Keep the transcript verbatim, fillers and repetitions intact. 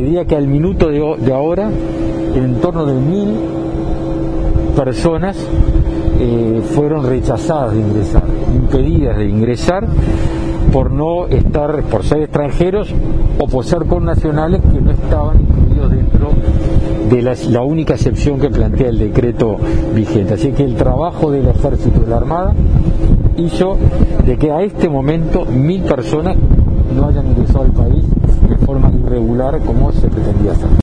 diría que al minuto de, de ahora, en torno de mil personas eh, fueron rechazadas de ingresar, impedidas de ingresar por no estar, por ser extranjeros o por ser connacionales que no estaban incluidos dentro de la, la única excepción que plantea el decreto vigente. Así que el trabajo del Ejército y de la Armada hizo de que a este momento mil personas no hayan ingresado al país de forma irregular como se pretendía hacer.